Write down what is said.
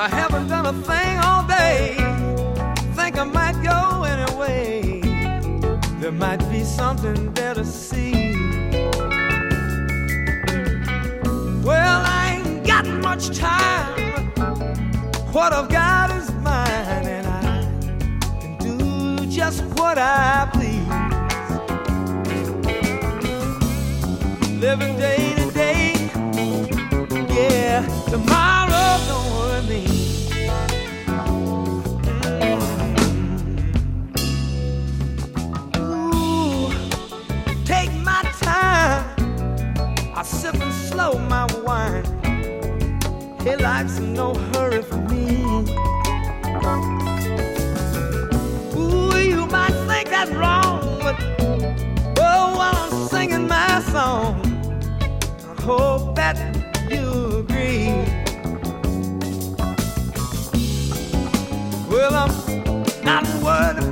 I haven't done a thing all day. Think I might go anyway. There might be something there to see. Well, I ain't got much time. What I've got is mine, and I can do just what I please. Living day to day, yeah, tomorrow don't worry me. Ooh, take my time, I sip and slow my wine. Hey, life's in no hurry for me. Ooh, you might think that's wrong, but oh, while I'm singing my song, I hope that you agree. Well, I'm not worried